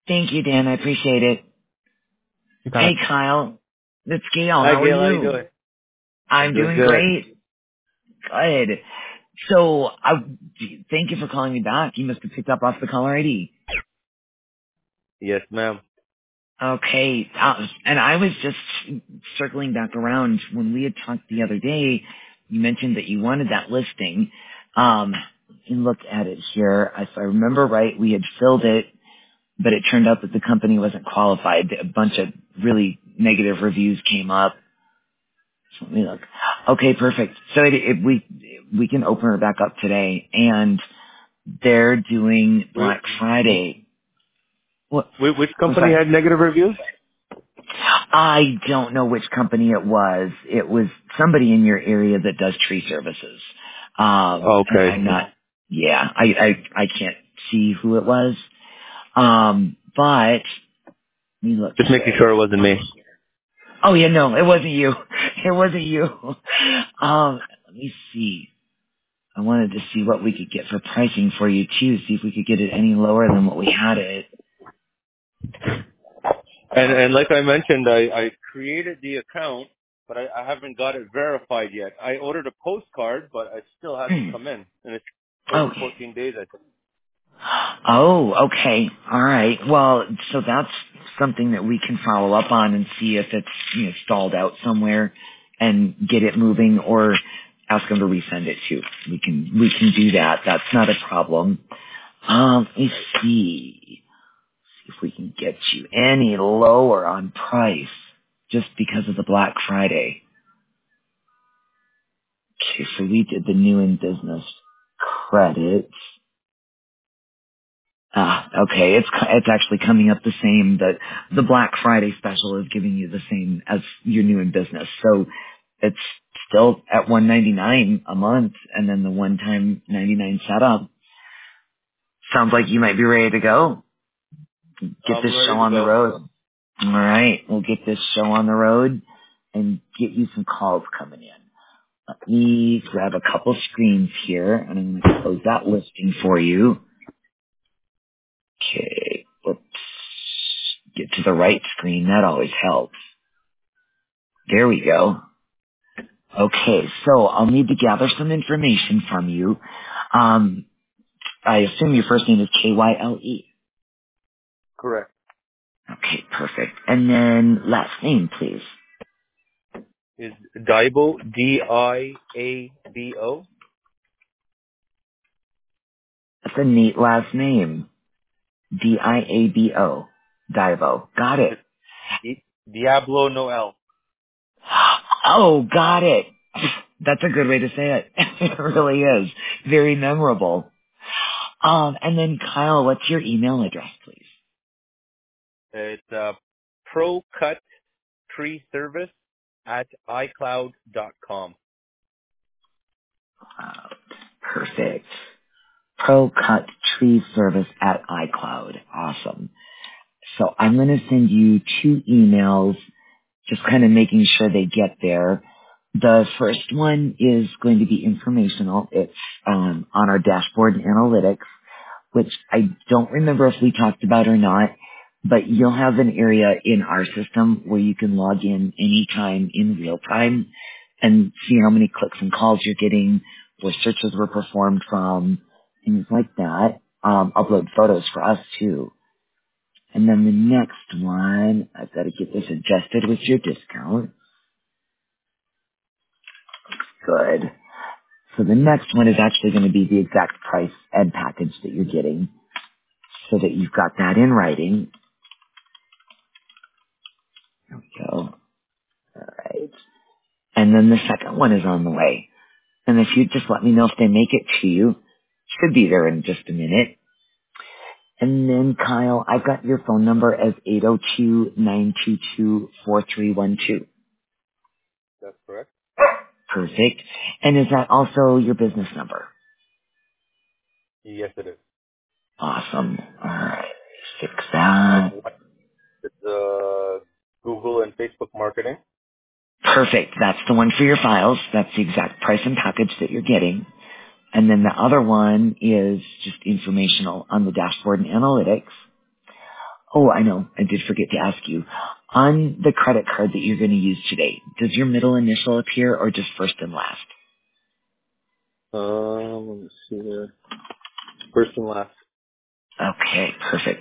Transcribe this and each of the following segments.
Thank you, Dan. I appreciate it. You got Hey, it. Kyle. It's Gail. Hi, How are Gail. How you you? doing? I'm I'm doing doing good. great. Good. So, thank you for calling me back. You must have picked up off the caller ID. Yes, ma'am. Okay. And I was just circling back around. When we had talked the other day, you mentioned that you wanted that listing. And look at it here. If I remember right, we had filled it, but it turned out that the company wasn't qualified. A bunch of really negative reviews came up. So let me look. Okay, perfect. So we can open her back up today, and they're doing Wait, Black Friday. What? which I'm company sorry. had negative reviews? I don't know which company it was. It was somebody in your area that does tree services. And Okay. I'm not. Yeah, I can't see who it was. But let me look Just making here. sure it wasn't me. Oh yeah, no, it wasn't you. It wasn't you. Let me see. I wanted to see what we could get for pricing for you too. See if we could get it any lower than what we had it. And like I mentioned, I created the account, but I haven't got it verified yet. I ordered a postcard, but it still hasn't come in. And it's over Okay. 14 days, I think. Oh, okay. All right. Well, so that's something that we can follow up on and see if it's, stalled out somewhere and get it moving, or ask them to resend it too. We can do that. That's not a problem. Let me see if we can get you any lower on price just because of the Black Friday. Okay, so we did the new in business credits. Okay. It's actually coming up the same. The Black Friday special is giving you the same as your new in business. So it's still at $199 a month, and then the one-time $99 setup. Sounds like you might be ready to go. Get I'm this show ready to on the go. road. All right. We'll get this show on the road and get you some calls coming in. Let me grab a couple screens here, and I'm going to close that listing for you. Okay. Whoops. Get to the right screen. That always helps. There we go. Okay, so I'll need to gather some information from you. I assume your first name is Kyle. Correct. Okay, perfect. And then last name, please. Is Diabo, Diabo? That's a neat last name. Diabo. Diabo. Got it. Diablo Noel. Oh, got it. That's a good way to say it. It really is. Very memorable. And then Kyle, what's your email address, please? It's ProCut Tree Service at iCloud.com. Perfect. ProCut Tree Service at iCloud. Awesome. So I'm going to send you 2 emails, just kind of making sure they get there. The first one is going to be informational. It's on our dashboard and analytics, which I don't remember if we talked about or not, but you'll have an area in our system where you can log in anytime in real time and see how many clicks and calls you're getting, where searches were performed from, things like that. Upload photos for us too. And then the next one, I've got to get this adjusted with your discount. Good. So the next one is actually going to be the exact price and package that you're getting so that you've got that in writing. There we go. All right. And then the second one is on the way. And if you just let me know if they make it to you, should be there in just a minute. And then Kyle, I've got your phone number as 802-922-4312. That's correct. Perfect. And is that also your business number? Yes, it is. Awesome. All right. Fix that. It's Google and Facebook marketing. Perfect. That's the one for your files. That's the exact price and package that you're getting. And then the other one is just informational on the dashboard and analytics. Oh, I know. I did forget to ask you. On the credit card that you're going to use today, does your middle initial appear or just first and last? Let me see here. First and last. Okay, perfect.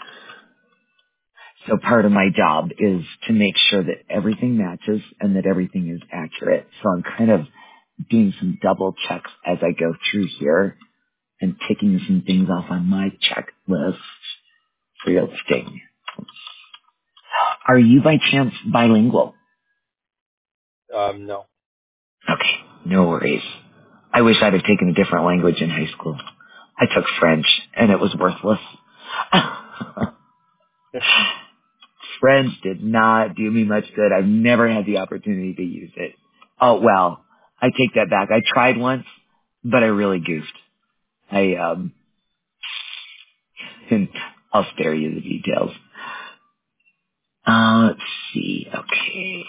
So part of my job is to make sure that everything matches and that everything is accurate. So I'm kind of doing some double checks as I go through here and ticking some things off on my checklist for your listing. Are you by chance bilingual? No. Okay, no worries. I wish I'd have taken a different language in high school. I took French and it was worthless. French did not do me much good. I've never had the opportunity to use it. Oh, well, I take that back. I tried once, but I really goofed. And I'll spare you the details. Let's see. Okay.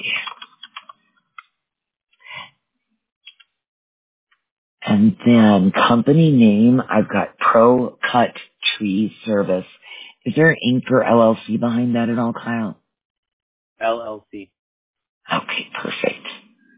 And then company name, I've got Pro Cut Tree Service. Is there Inc. or LLC behind that at all, Kyle? LLC. Okay, perfect.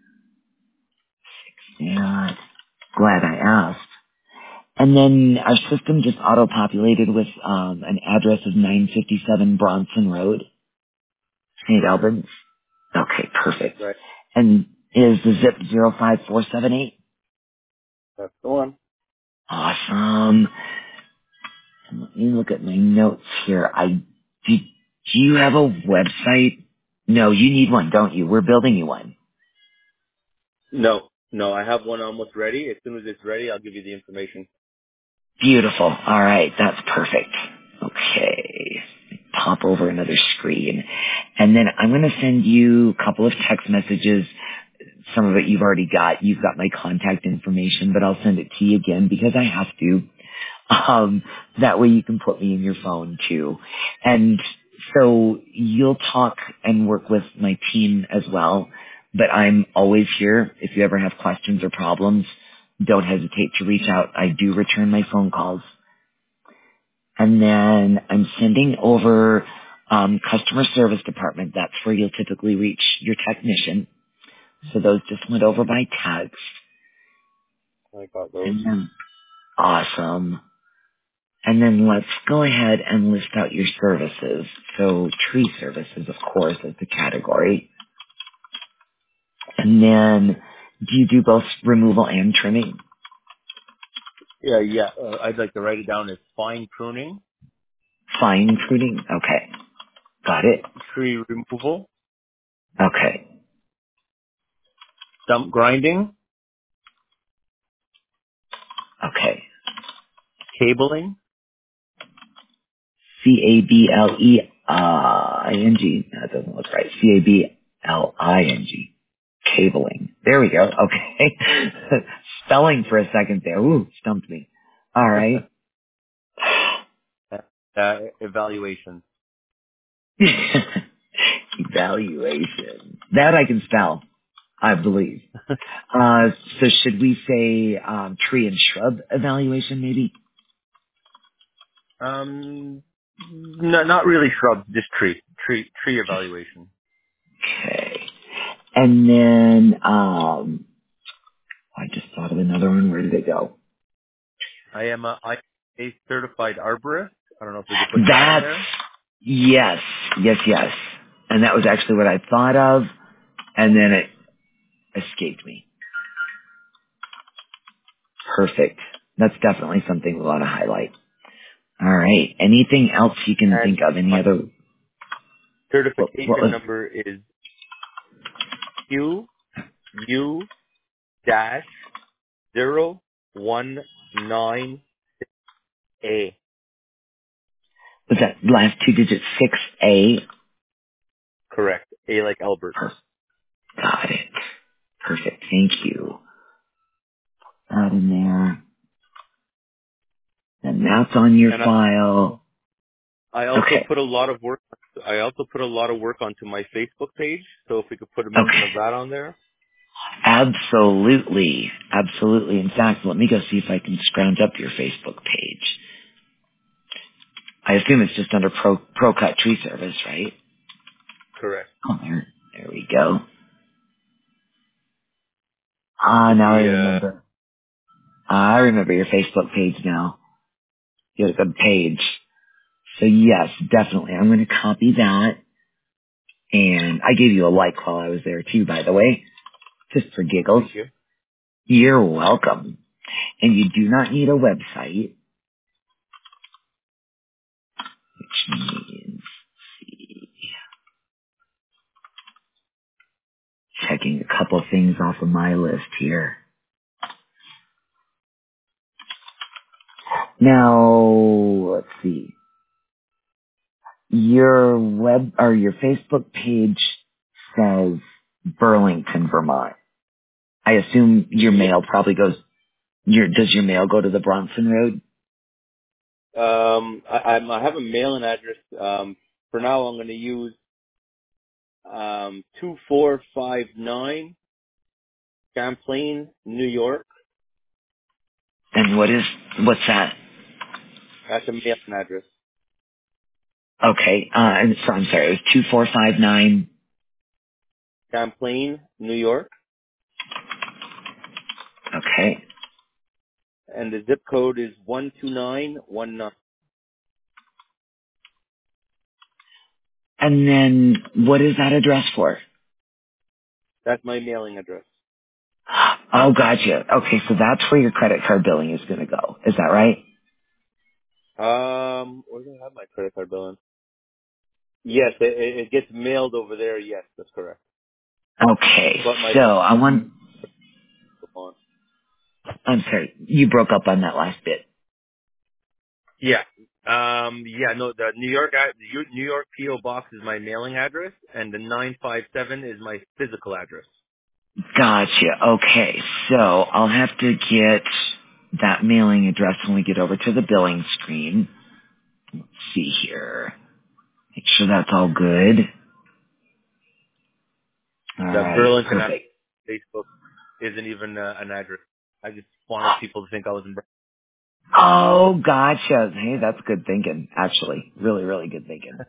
Yeah, glad I asked. And then our system just auto-populated with an address of 957 Bronson Road, St. Albans. Okay, perfect. Right. And is the zip 05478? That's the one. Awesome. And let me look at my notes here. Do you have a website? No, you need one, don't you? We're building you one. No. No, I have one almost ready. As soon as it's ready, I'll give you the information. Beautiful. All right, that's perfect. Okay. Pop over another screen. And then I'm going to send you a couple of text messages. Some of it you've already got. You've got my contact information, but I'll send it to you again because I have to. That way you can put me in your phone too. And so you'll talk and work with my team as well, but I'm always here. If you ever have questions or problems, don't hesitate to reach out. I do return my phone calls. And then I'm sending over customer service department. That's where you'll typically reach your technician. So those just went over by text. I got those. And then, awesome. And then let's go ahead and list out your services. So tree services, of course, is the category. And then do you do both removal and trimming? Yeah, yeah. I'd like to write it down as fine pruning, Fine pruning? Okay. Got it. tree removal, Okay. stump grinding, Okay. cabling, Cabling. That doesn't look right. Cabling. Cabling. There we go. Okay. Spelling for a second there. Ooh, stumped me. All right. evaluation. Evaluation. That I can spell, I believe. So should we say tree and shrub evaluation maybe? No, not really shrubs, just tree evaluation. Okay. And then I just thought of another one. Where did it go? I am a certified arborist. I don't know if we could put that in That's there. yes, yes, yes. And that was actually what I thought of, and then it escaped me. Perfect. That's definitely something we want to highlight. All right. Anything else you can And think of? Any my other? What certification was number is QU dash 019A. that last two digits? 6A. Correct. A like Albert. Got it. Perfect. Thank you. That in there. And that's on your And file. I also Okay. put a lot of work. I also put a lot of work onto my Facebook page. So if we could put a mention Okay. of that on there. Absolutely. Absolutely. In fact, let me go see if I can scrounge up your Facebook page. I assume it's just under Pro Cut Tree Service, right? Correct. Oh, there we go. Ah, Should now I be, remember. I remember your Facebook page now. You had a good page. So yes, definitely. I'm going to copy that. And I gave you a like while I was there too, by the way, just for giggles. thank you. You're welcome. And you do not need a website, which means checking a couple things off of my list here. Now, let's see. Your web or your Facebook page says Burlington, Vermont. I assume your Yeah. mail probably goes. Does your mail go to the Bronson Road? I have a mailing address. For now, I'm going to use 2459 Champlain, New York. And what's that? That's a mailing address. Okay, and so I'm sorry. It was 2459. Champlain, New York, Okay, and the zip code is 12919. and then what is that address for? That's my mailing address. Oh, gotcha. Okay, so that's where your credit card billing is going to go. Is that right? Where do I have my credit card bill in? Yes, it gets mailed over there. Yes, that's correct. Okay, But my so I want. coupon. I'm sorry, you broke up on that last bit. Yeah. Yeah, no, the New York PO box is my mailing address, and the 957 is my physical address. Gotcha. Okay, so I'll have to get that mailing address when we get over to the billing screen. Let's see here. Make sure that's all good. All The right, Burlington perfect. Facebook isn't even an address. I just wanted people to think I was in. Oh, gotcha. Hey, that's good thinking, actually. Really, really good thinking.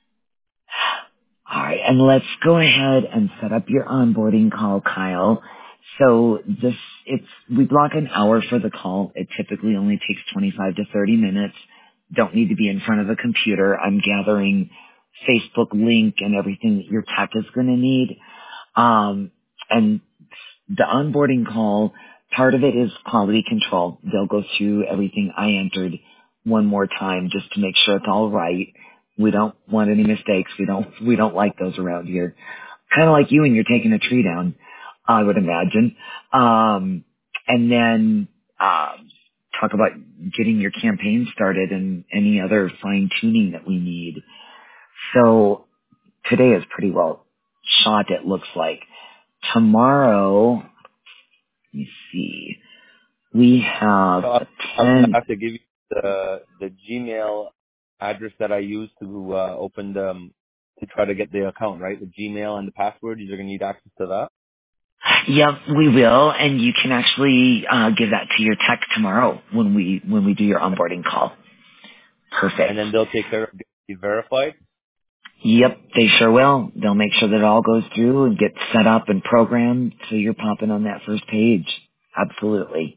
All right, and let's go ahead and set up your onboarding call, Kyle. So we block an hour for the call. It typically only takes 25 to 30 minutes. Don't need to be in front of a computer. I'm gathering Facebook link and everything that your tech is going to need. And the onboarding call, part of it is quality control. They'll go through everything I entered one more time just to make sure it's all right. We don't want any mistakes. We don't like those around here. Kind of like you when you're taking a tree down, I would imagine. And then, talk about getting your campaign started and any other fine tuning that we need. So today is pretty well shot, it looks like. Tomorrow, let me see. We have So a I'm gonna 10. have to give you the Gmail address that I use to open to try to get the account, right? The Gmail and the password. You're gonna need access to that, Yep, we will, and you can actually give that to your tech tomorrow when we do your onboarding call. and Perfect. then they'll take care of getting you verified. Yep, they sure will. They'll make sure that it all goes through and gets set up and programmed so you're popping on that first page. Absolutely.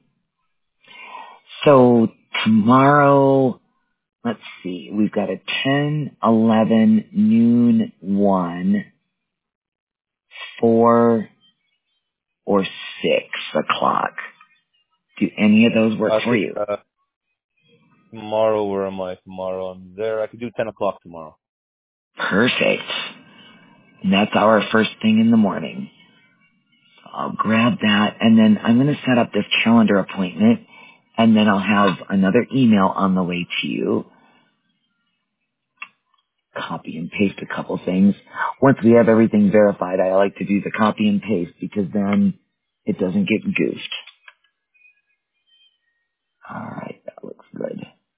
So tomorrow, let's see, we've got a 10, 11, noon, 1, 4, or 6 o'clock. Do any of those work I for think you? tomorrow. Where am I? Tomorrow I'm there. I could do 10 o'clock tomorrow. Perfect. And that's our first thing in the morning. So I'll grab that, and then I'm going to set up this calendar appointment, and then I'll have another email on the way to you. Copy and paste a couple things. Once we have everything verified, I like to do the copy and paste because then it doesn't get goofed. All right, that looks good.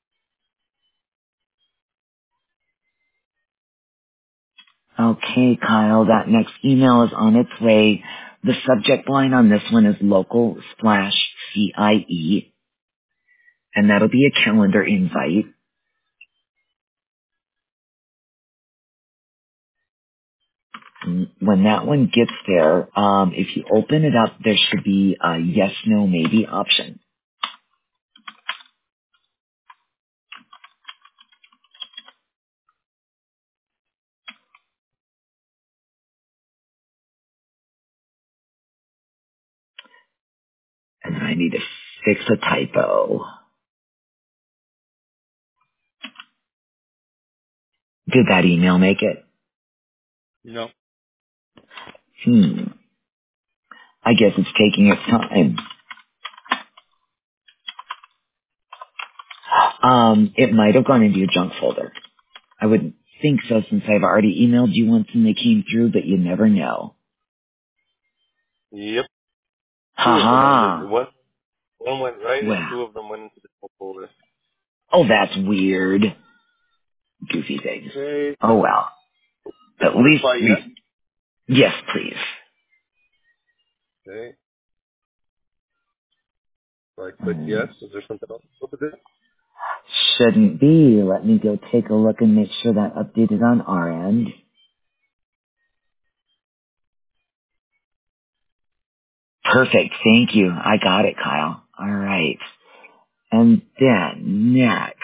Okay, Kyle, that next email is on its way. The subject line on this one is local splash CIE, and that'll be a calendar invite. When that one gets there, if you open it up, there should be a yes, no, maybe option. And I need to fix a typo. Did that email make it? No. I guess it's taking its time. It might have gone into your junk folder. I wouldn't think so since I've already emailed you once and they came through, but you never know. Yep. Two of them ended. Ha One went right, and Well, two of them went into the junk folder. oh, that's weird. Goofy things. Okay. Oh well. At Want to least try yes? we, yes please. Okay. So I click yes. Mm, Is there something else with it? Shouldn't be. Let me go take a look and make sure that updated on our end. Perfect. Thank you. I got it, Kyle. All right. And then next,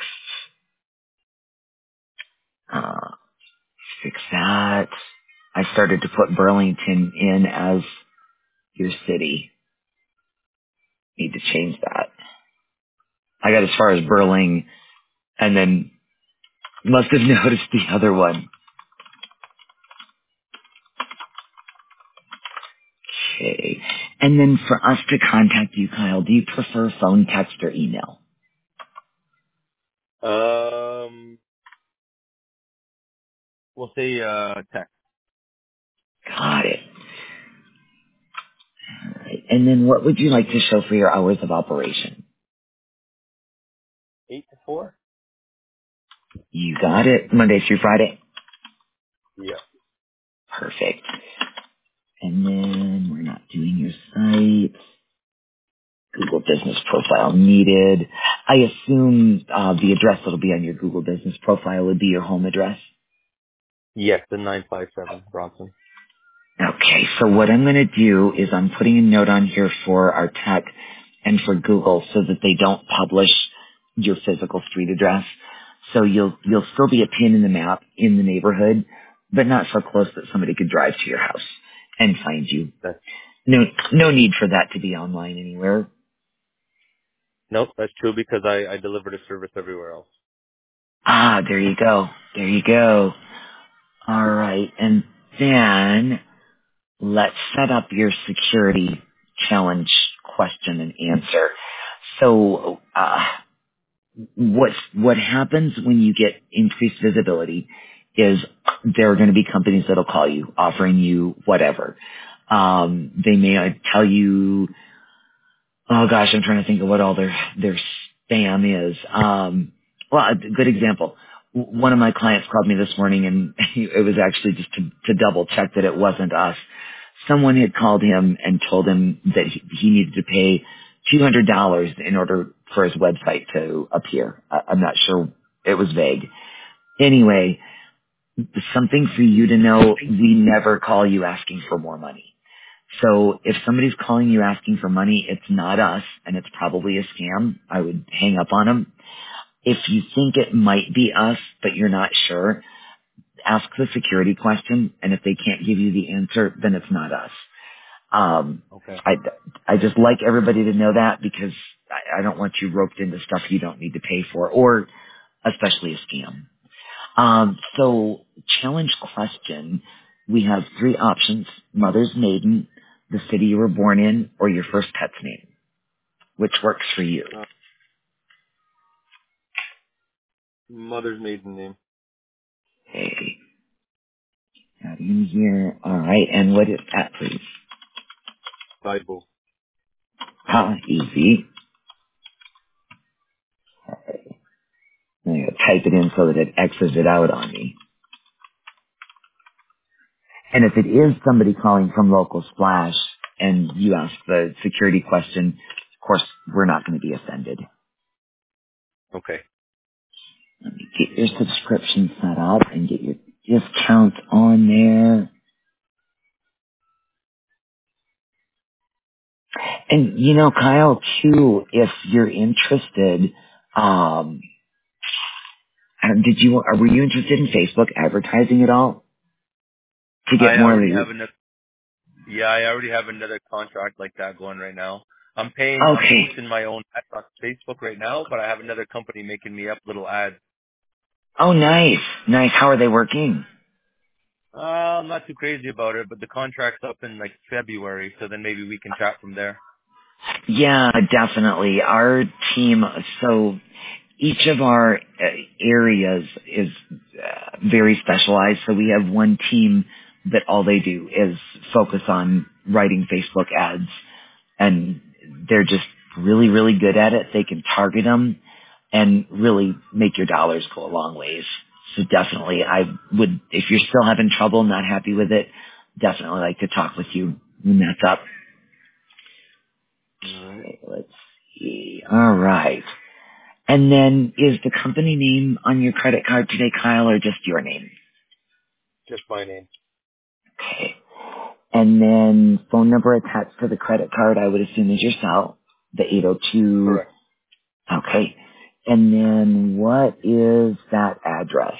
uh, fix that. I started to put Burlington in as your city. Need to change that. I got as far as Burling and then must have noticed the other one. Okay. And then for us to contact you, Kyle, do you prefer phone, text, or email? We'll say text. Got it. All right. And then what would you like to show for your hours of operation? 8 to 4? You got it. Monday through Friday. Yeah. Perfect. And then we're not doing your site. Google Business Profile needed. I assume the address that'll be on your Google Business Profile would be your home address. Yes, the 957 Bronson. Okay, so what I'm going to do is I'm putting a note on here for our tech and for Google so that they don't publish your physical street address. So you'll still be a pin in the map in the neighborhood, but not so close that somebody could drive to your house and find you. That's, No need for that to be online anywhere. nope, that's true because I delivered a service everywhere else. Ah, there you go. There you go. All right, and then let's set up your security challenge question and answer. So, what happens when you get increased visibility is there are going to be companies that'll call you offering you whatever. They may tell you, oh gosh, I'm trying to think of what all their spam is. Well, a good example. One of my clients called me this morning, and it was actually just to double check that it wasn't us. Someone had called him and told him that he needed to pay $200 in order for his website to appear. I'm not sure. It was vague. Anyway, something for you to know, we never call you asking for more money. So if somebody's calling you asking for money, it's not us, and it's probably a scam. I would hang up on them. If you think it might be us, but you're not sure, ask the security question, and if they can't give you the answer, then it's not us. Um, Okay. I, I just like everybody to know that because I don't want you roped into stuff you don't need to pay for, or especially a scam. So challenge question, we have three options: mother's maiden, the city you were born in, or your first pet's name. Which works for you? Mother's maiden name. Okay, got in here. All right, and what is that, please? Bible. Easy. I'm going to type it in so that it X's it out on me. And if it is somebody calling from Local Splash and you ask the security question, of course, we're not going to be offended. Okay. Let me get your subscription set up and get your discounts on there. And you know, Kyle, too, if you're interested, um, were you interested in Facebook advertising at all to get I more already leads? have another. Yeah, I already have another contract like that going right now. I'm Okay. posting my own ads on Facebook right now, but I have another company making me up little ads. Oh, nice. Nice. How are they working? I'm not too crazy about it, but the contract's up in like February, so then maybe we can chat from there. Yeah, definitely. Our team, so each of our areas is very specialized. So we have one team that all they do is focus on writing Facebook ads, and they're just really, really good at it. They can target them and really make your dollars go a long ways. So definitely, I would, if you're still having trouble, not happy with it, definitely like to talk with you when that's up. All right. Okay, let's see. All right. And then is the company name on your credit card today, Kyle, or just your name? Just my name. Okay. And then phone number attached to the credit card, I would assume is your cell, the 802. Correct. Okay. And then what is that address?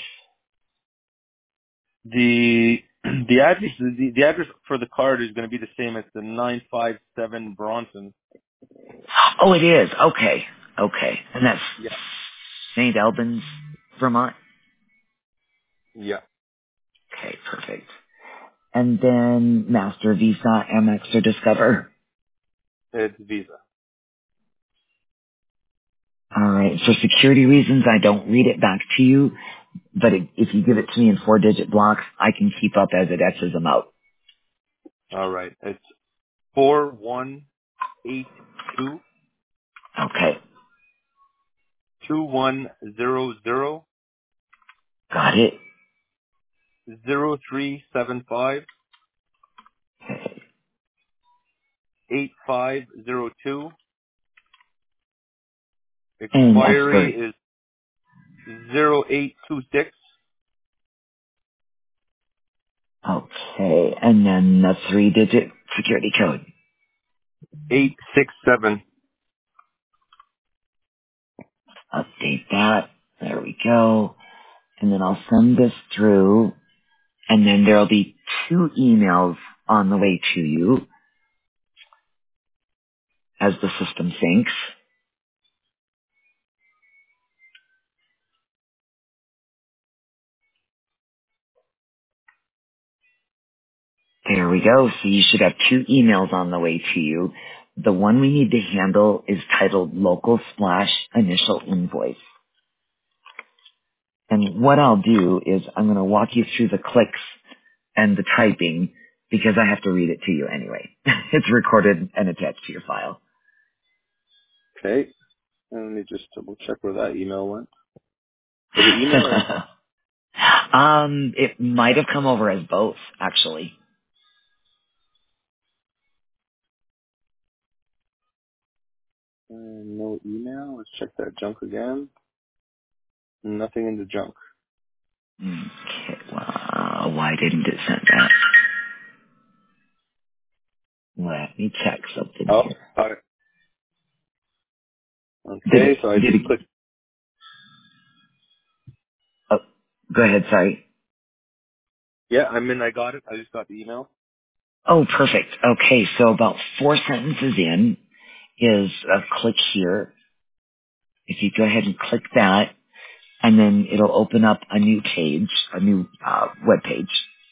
The the address for the card is going to be the same as the 957 Bronson. Oh, it is. Okay. Okay. And that's Yeah. St. Albans, Vermont? Yeah. Okay, perfect. And then Master, Visa, Amex, or Discover? It's Visa. All right. For security reasons, I don't read it back to you, but if you give it to me in 4-digit blocks, I can keep up as it X's them out. All right. It's 4182 Okay. 2100 Got it. 0375 8502. And Expiry expert. is 0826 Okay. And then the 3-digit security code. 867. Update that. There we go. And then I'll send this through, and then there'll be 2 emails on the way to you as the system syncs. There we go. So you should have 2 emails on the way to you. The one we need to handle is titled Local Splash Initial Invoice. And what I'll do is I'm going to walk you through the clicks and the typing because I have to read it to you anyway. It's recorded and attached to your file. Okay. Let me just double check where that email went. Was it email or It might have come over as both, actually. no email? Let's check that junk again. Nothing in the junk. Okay, well, why didn't it send that? Let me check something Oh, here. got it. Did it, Okay, so I did just it, clicked. oh, go ahead, sorry. Yeah, I got it. I just got the email. Oh, perfect. Okay, so about 4 sentences in is a click here. If you go ahead and click that, and then it'll open up a new page, a new web page.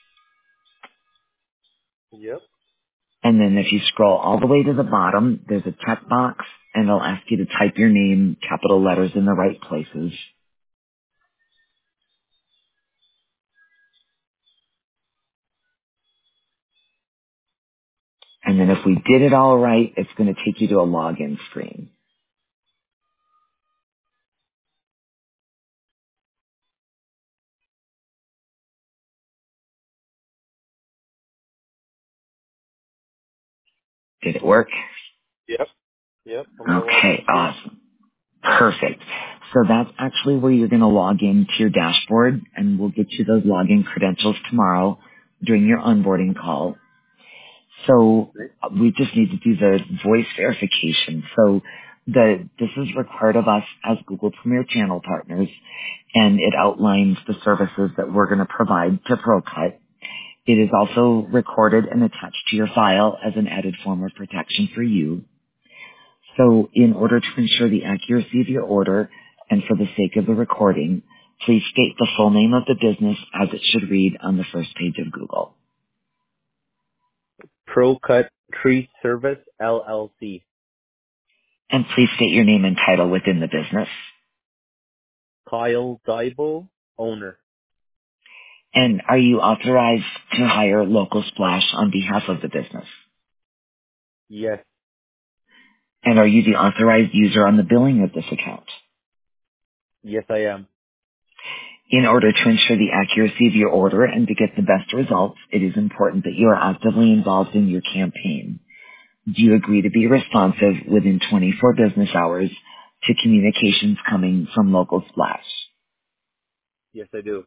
Yep. And then if you scroll all the way to the bottom, there's a checkbox, and it'll ask you to type your name, capital letters in the right places. And then if we did it all right, it's going to take you to a login screen. Did it work? Yep. Yep. I'm gonna log Okay, in here. awesome. Perfect. So that's actually where you're going to log into your dashboard, and we'll get you those login credentials tomorrow during your onboarding call. So we just need to do the voice verification. So this is required of us as Google Premier Channel partners, and it outlines the services that we're going to provide to ProCut. It is also recorded and attached to your file as an added form of protection for you. So in order to ensure the accuracy of your order and for the sake of the recording, please state the full name of the business as it should read on the first page of Google. ProCut Tree Service LLC. And please state your name and title within the business. Kyle Daibo, owner. And are you authorized to hire Local Splash on behalf of the business? Yes. And are you the authorized user on the billing of this account? Yes, I am. In order to ensure the accuracy of your order and to get the best results, it is important that you are actively involved in your campaign. Do you agree to be responsive within 24 business hours to communications coming from Local Splash? Yes, I do.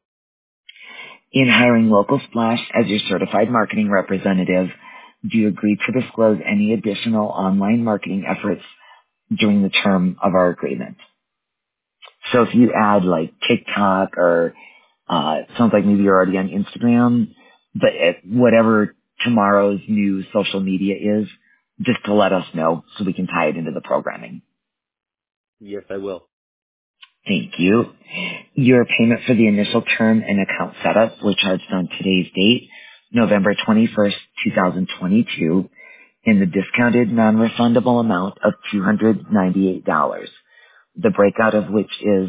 In hiring Local Splash as your certified marketing representative, do you agree to disclose any additional online marketing efforts during the term of our agreement? So if you add like TikTok or it sounds like maybe you're already on Instagram, but whatever tomorrow's new social media is, just to let us know so we can tie it into the programming. Yes, I will. Thank you. Your payment for the initial term and account setup were charged on today's date, November 21st, 2022, in the discounted non-refundable amount of $298, the breakout of which is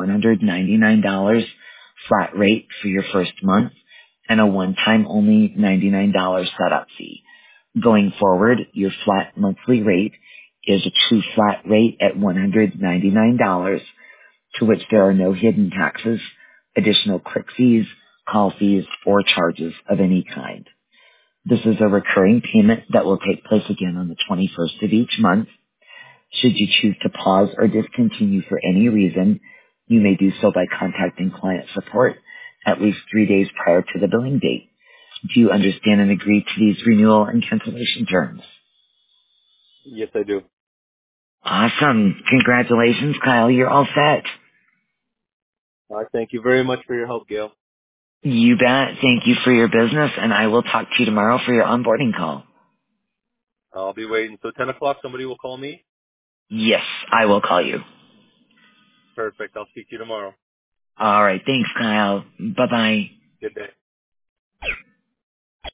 $199 flat rate for your first month and a one-time only $99 setup fee. Going forward, your flat monthly rate is a true flat rate at $199, to which there are no hidden taxes, additional click fees, call fees, or charges of any kind. This is a recurring payment that will take place again on the 21st of each month. Should you choose to pause or discontinue for any reason, you may do so by contacting client support at least 3 days prior to the billing date. Do you understand and agree to these renewal and cancellation terms? Yes, I do. Awesome. Congratulations, Kyle. You're all set. Thank you very much for your help, Gail. You bet. Thank you for your business, and I will talk to you tomorrow for your onboarding call. I'll be waiting. So 10 o'clock, somebody will call me? Yes, I will call you. Perfect. I'll speak to you tomorrow. All right. Thanks, Kyle. Bye-bye. Good day.